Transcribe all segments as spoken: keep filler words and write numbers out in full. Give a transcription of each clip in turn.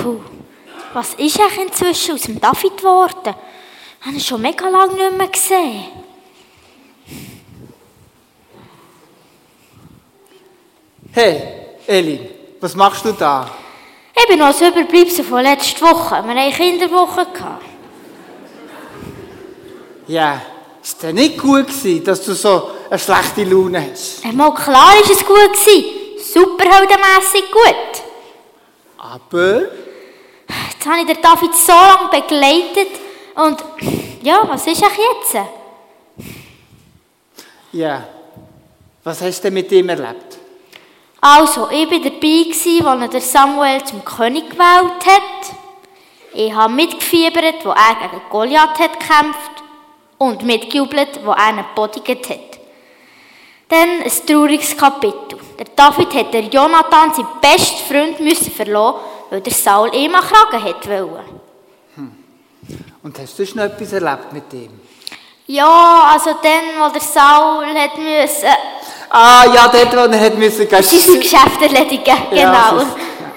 Du, was ist eigentlich inzwischen aus dem David geworden? Ich habe ihn schon mega lange nicht mehr gesehen. Hey, Elin, was machst du da? Ich bin noch das Überbleibsel von letzter Woche. Wir hatten Kinderwoche. Ja, ist denn nicht gut gewesen, dass du so eine schlechte Laune hast? Einmal klar war es gut. Superheldenmässig gut. Aber? Jetzt habe ich den David so lange begleitet. Und ja, was ist eigentlich jetzt? Ja, was hast du denn mit ihm erlebt? Also, ich war dabei, als er der Samuel zum König gewählt hat. Ich habe mitgefiebert, als er gegen Goliath hat gekämpft und mitgejubelt, als er ihn bodigt hat. Dann ein trauriges Kapitel. Der David hat der Jonathan, seinen besten Freund, müssen verlassen, weil der Saul ihm an Kragen wollte. Hm. Und hast du schon etwas erlebt mit ihm? Ja, also dann, wo der Saul hat müssen... Ah, ja, dort, wo er hat müssen... Sein Geschäft erledigen, genau. Ja, ist,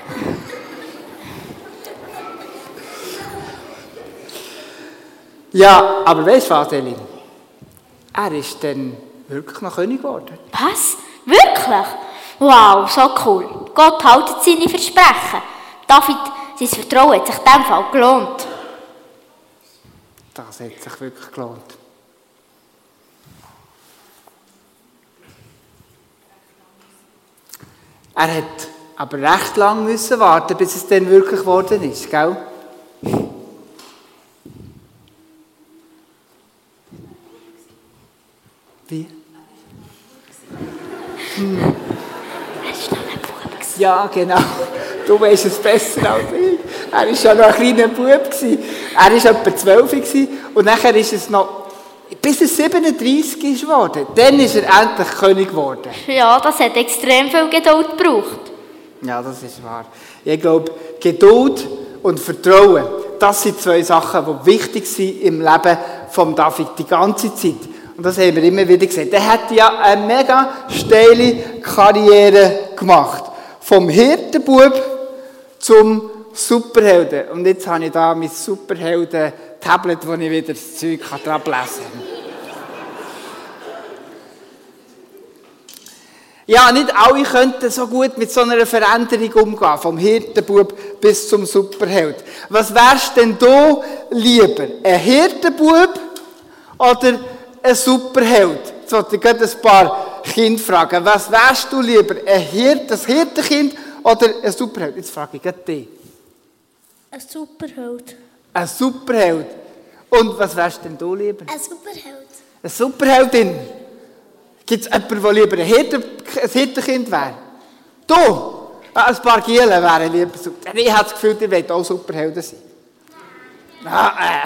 ja. ja, aber weißt du was, Elin? Er ist dann wirklich noch König geworden. Was? Wirklich? Wow, so cool. Gott hält seine Versprechen. David, sein Vertrauen hat sich in diesem Fall gelohnt. Das hat sich wirklich gelohnt. Er hat aber recht lange müssen warten, bis es dann wirklich geworden ist, gell? Wie? Hm. Er war noch ein Bub. Ja, genau. Du weißt es besser als ich. Er war ja noch ein kleiner Bub. Er war etwa zwölf und nachher ist es noch... Bis er siebenunddreissig ist geworden. Dann ist er endlich König geworden. Ja, das hat extrem viel Geduld gebraucht. Ja, das ist wahr. Ich glaube, Geduld und Vertrauen, das sind zwei Sachen, die wichtig sind im Leben von David die ganze Zeit. Und das haben wir immer wieder gesehen. Der hat ja eine mega steile Karriere gemacht. Vom Hirtenbub zum Superhelden. Und jetzt habe ich da mein Superhelden-Tablet, wo ich wieder das Zeug dran lesen kann. Ja, nicht alle könnten so gut mit so einer Veränderung umgehen, vom Hirtenbub bis zum Superheld. Was wärst denn du lieber? Ein Hirtenbub oder ein Superheld? Jetzt wollte ich gerade ein paar Kinder fragen. Was wärst du lieber? Ein Hirt, das Hirtenkind oder ein Superheld? Jetzt frage ich gerade dich. Ein Superheld. Ein Superheld. Und was wärst denn du lieber? Ein Superheld. Eine Superheldin. Gibt es jemanden, der lieber ein, Hirten, ein Hirtenkind wäre? Du? Ein paar Gielen wären lieber Superhelden. Ich habe das Gefühl, ihr wollt auch Superhelden sein. Ah, äh.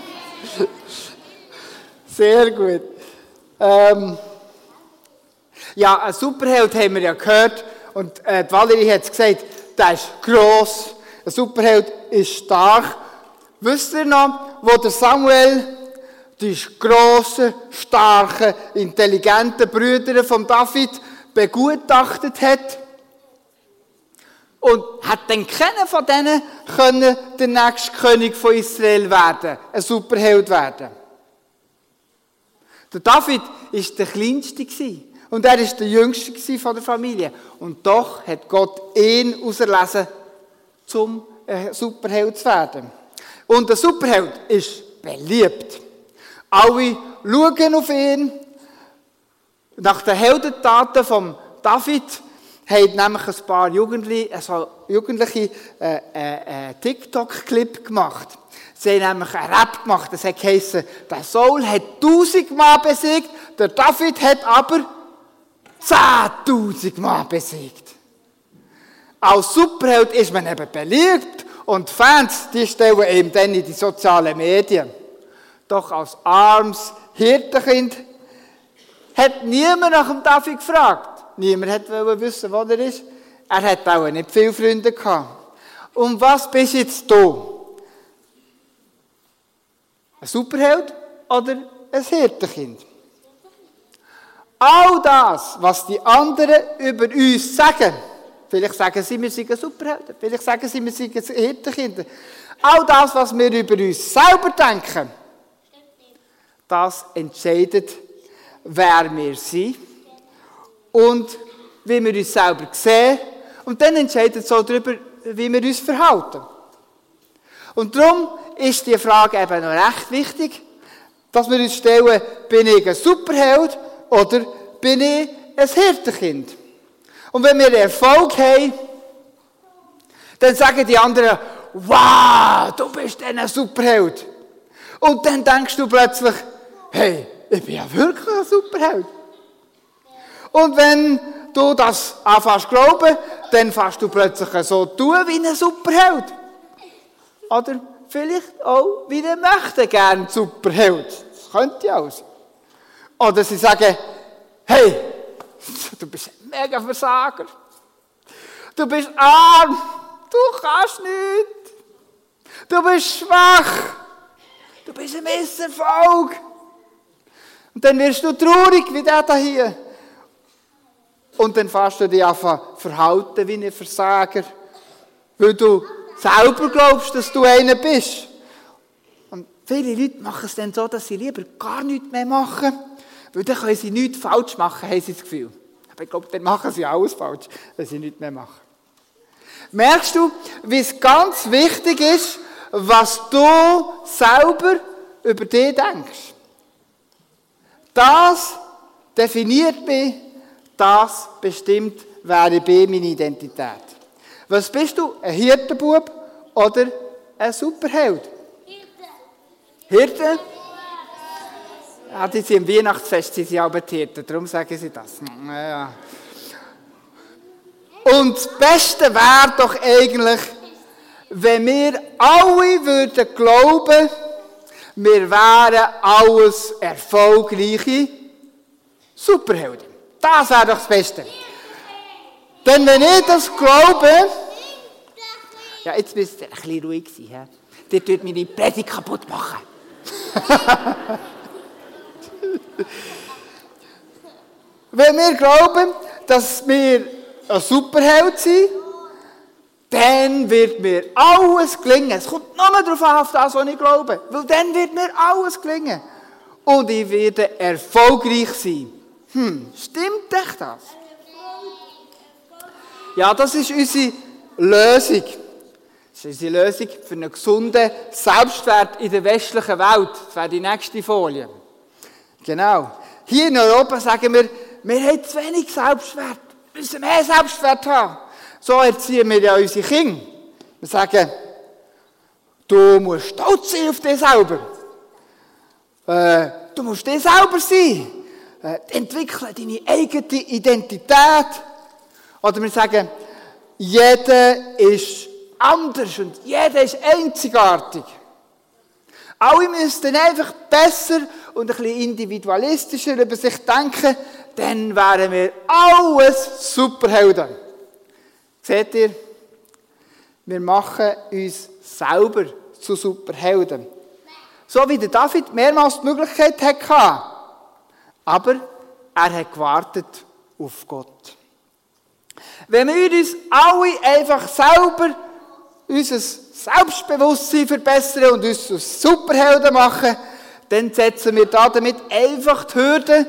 Sehr gut. Ähm. Ja, ein Superheld haben wir ja gehört. Und äh, die Valerie hat es gesagt, der ist gross. Ein Superheld ist stark. Wisst ihr noch, wo der Samuel die grossen, starken, intelligenten Brüder von David begutachtet hat? Und hat dann keiner von denen können der nächste König von Israel werden, ein Superheld werden? Der David war der Kleinste und er war der Jüngste von der Familie. Und doch hat Gott ihn auserlesen, zum Superheld zu werden. Und der Superheld ist beliebt. Alle schauen auf ihn. Nach den Heldentaten von David haben nämlich ein paar Jugendliche, also Jugendliche äh, äh, äh, TikTok-Clip gemacht. Sie haben nämlich einen Rap gemacht. Das hat geheißen, der Saul hat tausendmal besiegt, der David hat aber zehntausendmal besiegt. Als Superheld ist man eben beliebt und Fans, die stellen eben dann in die sozialen Medien. Doch als armes Hirtenkind hat niemand nach dem David gefragt. Niemand wollte wissen, wo er ist. Er hat auch nicht viele Freunde gehabt. Und was bist jetzt du? Ein Superheld oder ein Hirtenkind? All das, was die anderen über uns sagen, Vielleicht sagen sie, wir seien Superhelden. Vielleicht sagen sie, wir seien Hirtenkinder. All das, was wir über uns selber denken, das entscheidet, wer wir sind und wie wir uns selber sehen. Und dann entscheidet es auch darüber, wie wir uns verhalten. Und darum ist die Frage eben noch recht wichtig, dass wir uns stellen, bin ich ein Superheld oder bin ich ein Hirtenkind? Und wenn wir Erfolg haben, dann sagen die anderen, wow, du bist ein Superheld. Und dann denkst du plötzlich, hey, ich bin ja wirklich ein Superheld. Und wenn du das anfängst zu glauben, dann fängst du plötzlich so tun wie ein Superheld. Oder vielleicht auch wie ein möchte gern Superheld. Das könnte ja auch sein. Oder sie sagen, hey, du bist ein mega Versager. Du bist arm. Du kannst nichts. Du bist schwach. Du bist ein Misserfolg. Und dann wirst du traurig wie der da hier. Und dann fährst du dich einfach verhalten wie ein Versager, weil du selber glaubst, dass du einer bist. Und viele Leute machen es dann so, dass sie lieber gar nichts mehr machen, weil dann können sie nichts falsch machen, haben sie das Gefühl. Aber ich glaube, dann machen sie alles falsch, wenn sie nichts mehr machen. Merkst du, wie es ganz wichtig ist, was du selber über dich denkst? Das definiert mich, das bestimmt, wer ich bin, meine Identität. Was bist du? Ein Hirtenbub oder ein Superheld? Hirte. Hirte? Ja, die sind im Weihnachtsfest, sie sind aber die Hirten, darum sagen sie das. Ja. Und das Beste wäre doch eigentlich, wenn wir alle würden glauben, wir wären alles erfolgreiche Superhelden. Das wäre doch das Beste. Denn wenn ich das glaube, ja, jetzt müsst ihr ein bisschen ruhig sein. He? Ihr tut meine Predigt kaputt machen. Wenn wir glauben, dass wir ein Superheld sind, dann wird mir alles gelingen. Es kommt nur noch darauf an, auf das, was ich glaube. Weil dann wird mir alles gelingen. Und ich werde erfolgreich sein. Hm, stimmt echt das? Ja, das ist unsere Lösung. Das ist unsere Lösung für einen gesunden Selbstwert in der westlichen Welt. Das wäre die nächste Folie. Genau. Hier in Europa sagen wir, wir haben zu wenig Selbstwert. Wir müssen mehr Selbstwert haben. So erziehen wir ja unsere Kinder. Wir sagen, du musst stolz sein auf dich selber. Äh, du musst dich selber sein. Äh, entwickle deine eigene Identität. Oder wir sagen, jeder ist anders und jeder ist einzigartig. Alle müssten einfach besser und ein bisschen individualistischer über sich denken, dann wären wir alles Superhelden. Seht ihr? Wir machen uns selber zu Superhelden. So wie der David mehrmals die Möglichkeit hatte. Aber er hat gewartet auf Gott. Wenn wir uns alle einfach selber unser Selbstbewusstsein verbessern und uns zu Superhelden machen, dann setzen wir damit einfach die Hürde,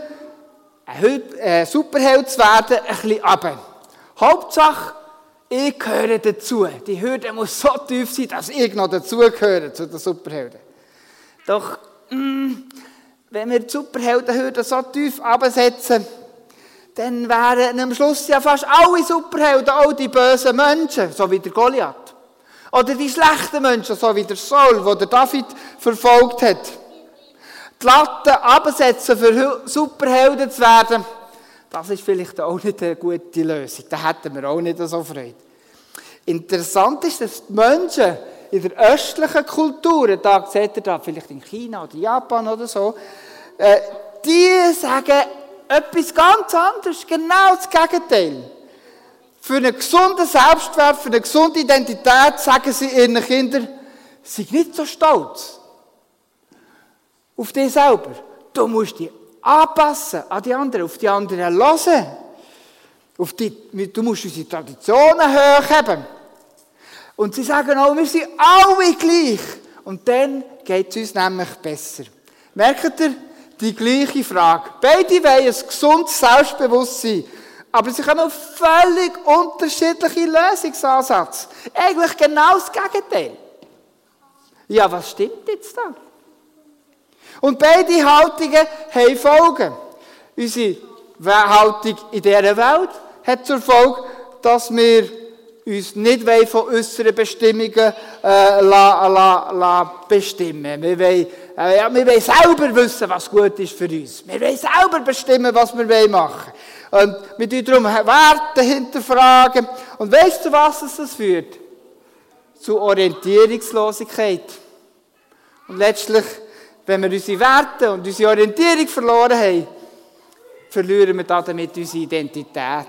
ein Superheld zu werden, ein bisschen runter. Hauptsache, ich gehöre dazu. Die Hürde muss so tief sein, dass ich noch dazugehöre zu den Superhelden. Doch, mh, wenn wir die Superheldenhürde so tief runtersetzen, dann wären am Schluss ja fast alle Superhelden, auch die bösen Menschen, so wie der Goliath. Oder die schlechten Menschen, so wie der Saul, der David verfolgt hat. Die Latte absetzen, für Superhelden zu werden, das ist vielleicht auch nicht eine gute Lösung. Da hätten wir auch nicht so Freude. Interessant ist, dass die Menschen in der östlichen Kultur, da seht ihr da, vielleicht in China oder Japan oder so, äh, die sagen etwas ganz anderes, genau das Gegenteil. Für einen gesunden Selbstwert, für eine gesunde Identität sagen sie ihren Kindern, sei nicht so stolz auf dich selber. Du musst dich anpassen an die anderen, auf die anderen hören. Auf die, du musst unsere Traditionen hochheben. Und sie sagen auch, wir sind alle gleich. Und dann geht es uns nämlich besser. Merkt ihr, die gleiche Frage. Beide wollen ein gesundes Selbstbewusstsein. Aber sie haben auch völlig unterschiedliche Lösungsansätze. Eigentlich genau das Gegenteil. Ja, was stimmt jetzt da? Und beide Haltungen haben Folgen. Unsere Haltung in dieser Welt hat zur Folge, dass wir uns nicht von äußeren Bestimmungen äh, la, la, la bestimmen. Wir wollen, äh, ja, wir wollen selber wissen, was gut ist für uns. Wir wollen selber bestimmen, was wir machen wollen. Und wir tun darum Werte hinterfragen. Und weißt du, was es das führt? Zu Orientierungslosigkeit. Und letztlich, wenn wir unsere Werte und unsere Orientierung verloren haben, verlieren wir damit unsere Identität.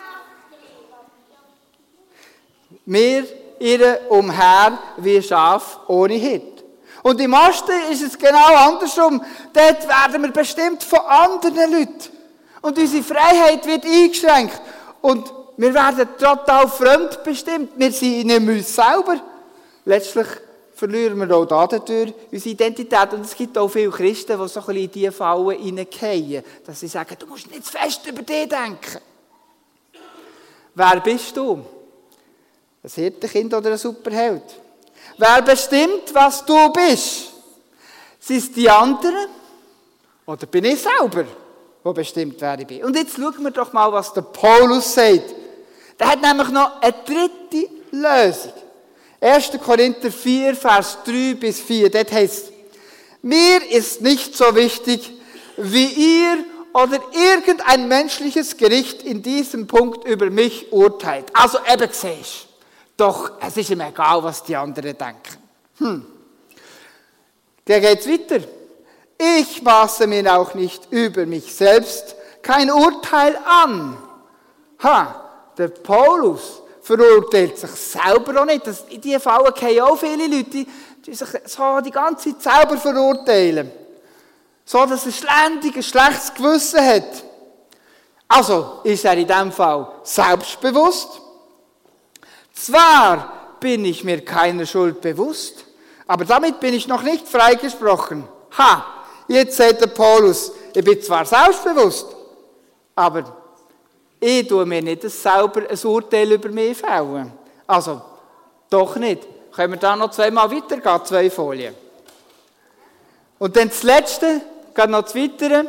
Wir irren umher wie Schaf ohne Hirte. Und im Osten ist es genau andersrum. Dort werden wir bestimmt von anderen Leuten. Und unsere Freiheit wird eingeschränkt. Und wir werden total fremdbestimmt. Wir sind nicht uns selber. Letztlich verlieren wir auch dadurch unsere Identität. Und es gibt auch viele Christen, die so ein bisschen in diese Fallen hineingehen. Dass sie sagen, du musst nicht zu fest über dich denken. Wer bist du? Ein Hirtenkind oder ein Superheld? Wer bestimmt, was du bist? Sind es die anderen? Oder bin ich selber, der bestimmt, wer ich bin? Und jetzt schauen wir doch mal, was der Paulus sagt. Der hat nämlich noch eine dritte Lösung. erster Korinther vier, Vers drei bis vier. Dort heißt es, mir ist nicht so wichtig, wie ihr oder irgendein menschliches Gericht in diesem Punkt über mich urteilt. Also eben siehst du. Doch es ist ihm egal, was die anderen denken. Hm. Der geht weiter. Ich maße mir auch nicht über mich selbst kein Urteil an. Ha, der Paulus verurteilt sich selber auch nicht. Das, in diese Fälle kennen auch viele Leute, die, die sich so die ganze Zeit selber verurteilen. So, dass er ständig ein schlechtes Gewissen hat. Also ist er in diesem Fall selbstbewusst. Zwar bin ich mir keiner Schuld bewusst, aber damit bin ich noch nicht freigesprochen. Ha, jetzt sagt der Paulus, ich bin zwar selbstbewusst, aber ich tue mir nicht selber ein Urteil über mich fällen. Also, doch nicht. Können wir da noch zweimal weitergehen, zwei Folien. Und dann das Letzte, geht noch das Weitere.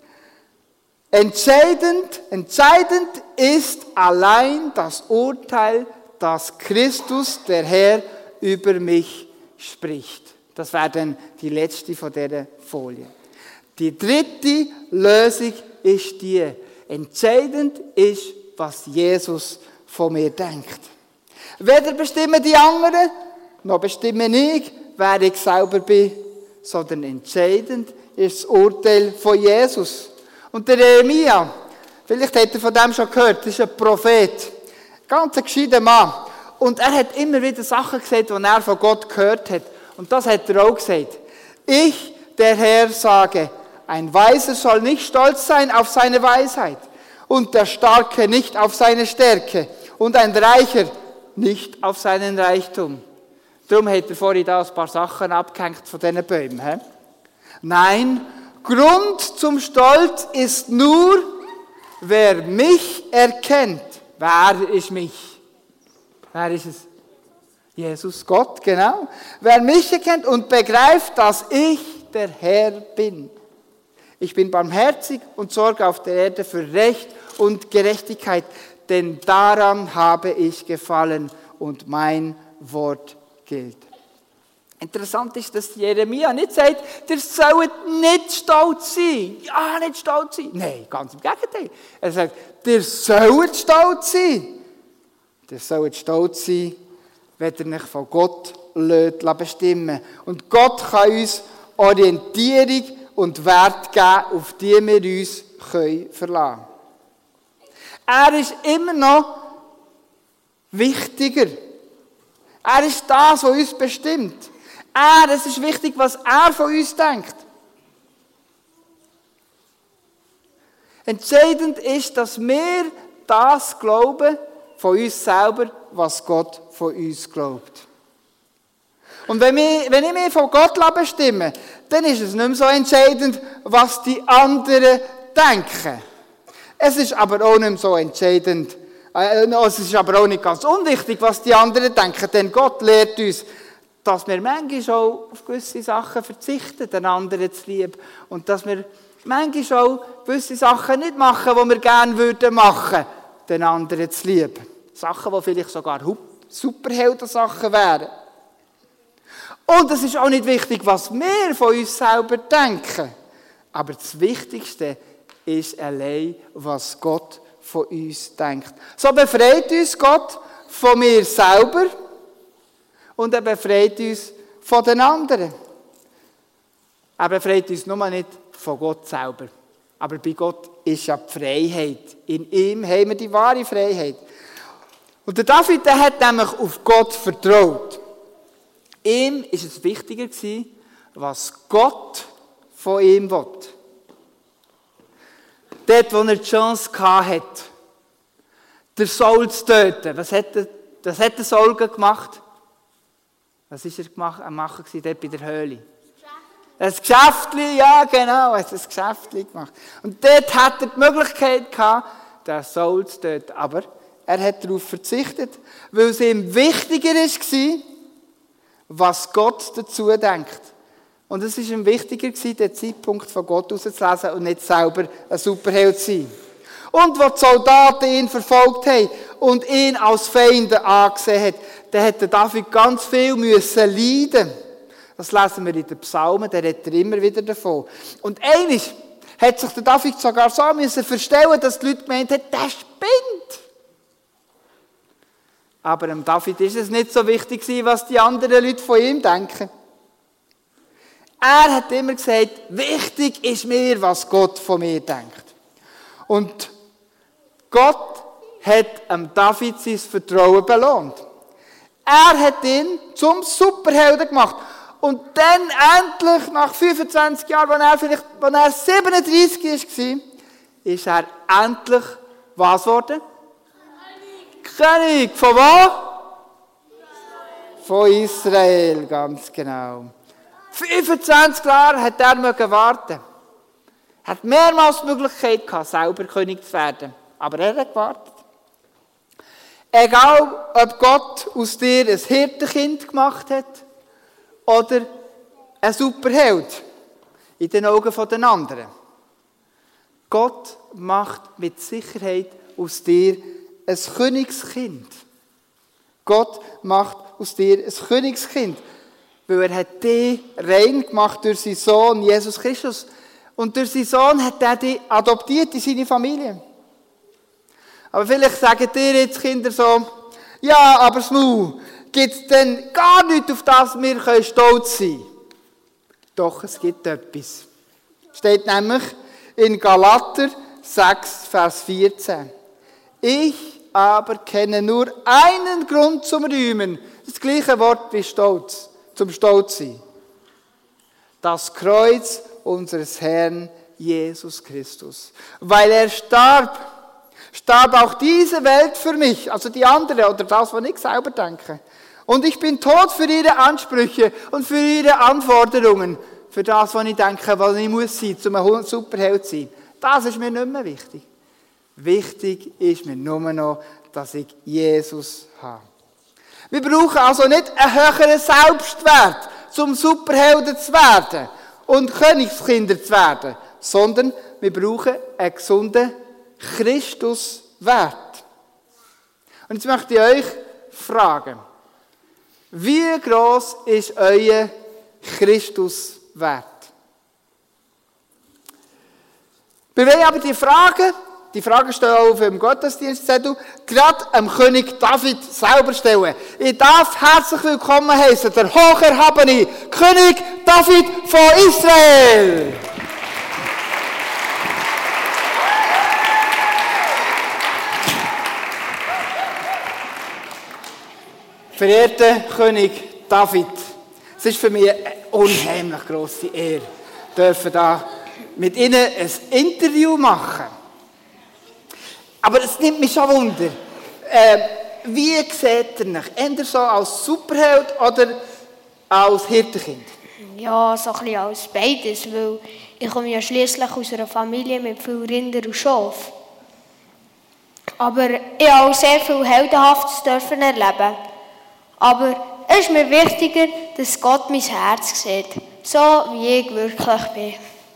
Entscheidend, entscheidend ist allein das Urteil, dass Christus, der Herr, über mich spricht. Das wäre dann die letzte von dieser Folie. Die dritte Lösung ist die. Entscheidend ist, was Jesus von mir denkt. Weder bestimmen die anderen, noch bestimme ich, wer ich selber bin, sondern entscheidend ist das Urteil von Jesus. Und der Jeremia, vielleicht habt ihr von dem schon gehört, das ist ein Prophet. Ganz ein gescheiter Mann. Und er hat immer wieder Sachen gesagt, die er von Gott gehört hat. Und das hat er auch gesagt. Ich, der Herr, sage, ein Weiser soll nicht stolz sein auf seine Weisheit. Und der Starke nicht auf seine Stärke. Und ein Reicher nicht auf seinen Reichtum. Darum hat er vorhin da ein paar Sachen abgehängt von diesen Bäumen. He? Nein, Grund zum Stolz ist nur, wer mich erkennt. Wer ist mich? Wer ist es? Jesus, Gott, genau. Wer mich erkennt und begreift, dass ich der Herr bin. Ich bin barmherzig und sorge auf der Erde für Recht und Gerechtigkeit, denn daran habe ich gefallen und mein Wort gilt. Interessant ist, dass Jeremia nicht sagt, ihr sollt nicht stolz sein. Ja, nicht stolz sein. Nein, ganz im Gegenteil. Er sagt, ihr sollt stolz sein. Ihr sollt stolz sein, wenn ihr euch von Gott bestimmen lasst. Und Gott kann uns Orientierung und Wert geben, auf die wir uns verlassen können. Er ist immer noch wichtiger. Er ist das, was uns bestimmt. Er, es ist wichtig, was er von uns denkt. Entscheidend ist, dass wir das glauben von uns selber, was Gott von uns glaubt. Und wenn, wir, wenn ich mich von Gott bestimme, dann ist es nicht mehr so entscheidend, was die anderen denken. Es ist aber auch nicht mehr so entscheidend, äh, es ist aber auch nicht ganz unwichtig, was die anderen denken, denn Gott lehrt uns, dass wir manchmal auch auf gewisse Sachen verzichten, den anderen zu lieben. Und dass wir manchmal auch gewisse Sachen nicht machen, die wir gerne würden machen, den anderen zu lieben. Sachen, die vielleicht sogar Superhelden-Sachen wären. Und es ist auch nicht wichtig, was wir von uns selber denken. Aber das Wichtigste ist allein, was Gott von uns denkt. So befreit uns Gott von mir selber und er befreit uns von den anderen. Er befreit uns nur nicht von Gott selber. Aber bei Gott ist ja die Freiheit. In ihm haben wir die wahre Freiheit. Und der David, der hat nämlich auf Gott vertraut. Ihm war es wichtiger, was Gott von ihm will. Dort, wo er die Chance hatte, den Saul zu töten. Was hat der, was hat der Saul gemacht? Was war er gemacht, am Machen dort bei der Höhle? Ein Geschäftli, ja genau, er hat ein Geschäftli gemacht. Und dort hat er die Möglichkeit gehabt, den Saul zu töten. Aber er hat darauf verzichtet, weil es ihm wichtiger war, was Gott dazu denkt. Und es war ihm wichtiger, den Zeitpunkt von Gott herauszulesen und nicht selber ein Superheld zu sein. Und als die Soldaten ihn verfolgt haben und ihn als Feinde angesehen haben, dann hat David ganz viel müssen leiden. Das lesen wir in den Psalmen, da redet er immer wieder davon. Und einmal hat sich der David sogar so müssen verstellen, dass die Leute gemeint haben, der spinnt. Aber dem David ist es nicht so wichtig, was die anderen Leute von ihm denken. Er hat immer gesagt, wichtig ist mir, was Gott von mir denkt. Und Gott hat dem David sein Vertrauen belohnt. Er hat ihn zum Superhelden gemacht. Und dann endlich, nach fünfundzwanzig Jahren, als er, vielleicht, als er siebenunddreissig war, ist er endlich, was geworden? König. Von wo? Von Israel, ganz genau. fünfundzwanzig Jahre hat er mögen warten. Er hat mehrmals die Möglichkeit gehabt, selber König zu werden. Aber er hat gewartet. Egal, ob Gott aus dir ein Hirtenkind gemacht hat oder ein Superheld in den Augen der anderen. Gott macht mit Sicherheit aus dir ein Königskind. Gott macht aus dir ein Königskind. Weil er hat dich rein gemacht durch seinen Sohn Jesus Christus. Und durch seinen Sohn hat er dich adoptiert in seine Familie. Aber vielleicht sagen dir jetzt Kinder so, ja, aber Smu, gibt es denn gar nichts, auf das wir stolz sein können? Doch, es gibt etwas. Steht nämlich in Galater sechs, Vers vierzehn. Ich aber kenne nur einen Grund zum Rühmen. Das gleiche Wort wie Stolz. Zum Stolz sein. Das Kreuz unseres Herrn Jesus Christus. Weil er starb, starb auch diese Welt für mich, also die andere oder das, was ich selber denke. Und ich bin tot für ihre Ansprüche und für ihre Anforderungen, für das, was ich denke, was ich muss sein, um ein Superheld zu sein. Das ist mir nicht mehr wichtig. Wichtig ist mir nur noch, dass ich Jesus habe. Wir brauchen also nicht einen höheren Selbstwert, um Superhelden zu werden und Königskinder zu werden, sondern wir brauchen einen gesunden Christuswert. Und jetzt möchte ich euch fragen, wie gross ist euer Christuswert? Wir wollen aber die Frage, die Frage stellen auch auf dem Gottesdienstzettel, gerade dem König David selber stellen. Ich darf herzlich willkommen heißen, der hocherhabene König David von Israel. Verehrter König David, es ist für mich eine unheimlich grosse Ehre, dürfen da mit Ihnen ein Interview machen. Aber es nimmt mich schon Wunder. Äh, wie seht ihr euch? Eher so als Superheld oder als Hirtenkind? Ja, so ein bisschen als beides, weil ich komme ja schliesslich aus einer Familie mit vielen Rindern und Schafen. Aber ich habe auch sehr viel Heldenhaftes dürfen erleben. Aber es ist mir wichtiger, dass Gott mein Herz sieht, so wie ich wirklich bin.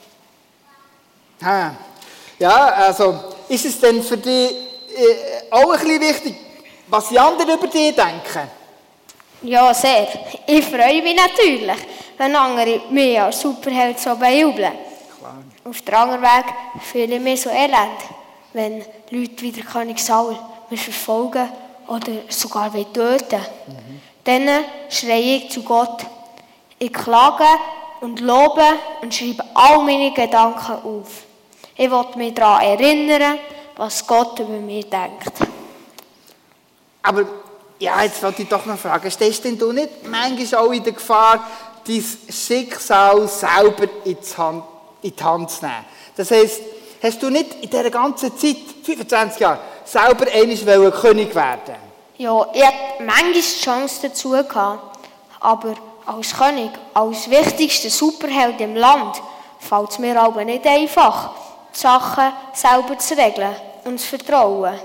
Ha. Ja, also ist es denn für dich äh, auch ein bisschen wichtig, was die anderen über dich denken? Ja, sehr. Ich freue mich natürlich, wenn andere mich als Superheld so bejubeln. Klar. Auf dem anderen Weg fühle ich mich so elend, wenn Leute wie der König Saul mich verfolgen oder sogar töten. Mhm. Dann schreie ich zu Gott. Ich klage und lobe und schreibe all meine Gedanken auf. Ich will mich daran erinnern, was Gott über mich denkt. Aber ja, jetzt wollte ich doch noch fragen, stehst denn du nicht manchmal auch in der Gefahr, dein Schicksal selber in die Hand, in die Hand zu nehmen? Das heisst, hast du nicht in dieser ganzen Zeit, fünfundzwanzig Jahre, selber einmal König werden? Ja, ich hatte manchmal die Chance dazu gehabt, aber als König, als wichtigster Superheld im Land, fällt es mir aber nicht einfach, die Sachen selber zu regeln und zu vertrauen.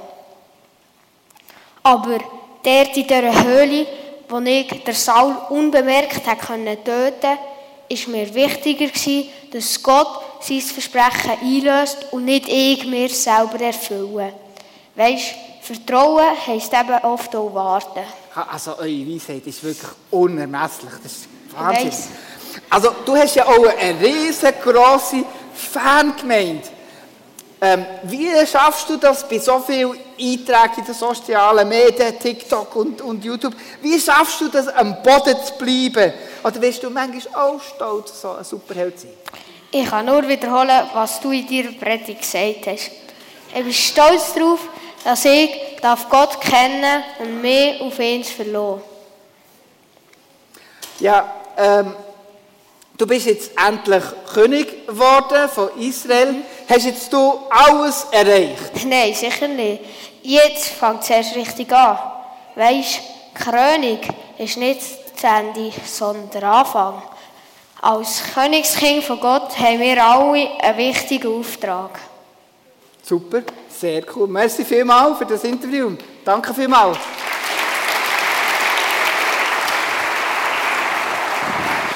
Aber dort in dieser Höhle, wo ich den Saul unbemerkt töten konnte, war mir wichtiger, dass Gott sein Versprechen einlöst und nicht ich mir selber erfülle. Weisst, Vertrauen heisst eben oft auch warten. Also eure Weisheit ist wirklich unermesslich. Das ist Wahnsinn. Weiss. Also du hast ja auch eine riesengroße Fangemeinde. Ähm, wie schaffst du das bei so vielen Einträgen in den sozialen Medien, TikTok und, und YouTube? Wie schaffst du das, am Boden zu bleiben? Oder wirst du manchmal auch stolz, so ein Superheld zu sein? Ich kann nur wiederholen, was du in deiner Predigt gesagt hast. Ich bin stolz darauf, dass ich Gott kennen und mich auf ihn verlassen. Ja, ähm, du bist jetzt endlich König geworden von Israel. Hast jetzt du alles erreicht? Nein, sicher nicht. Jetzt fängt es erst richtig an. Weisst, König ist nicht das Ende, sondern der Anfang. Als Königskind von Gott haben wir alle einen wichtigen Auftrag. Super, sehr cool. Merci vielmals für das Interview. Danke vielmals.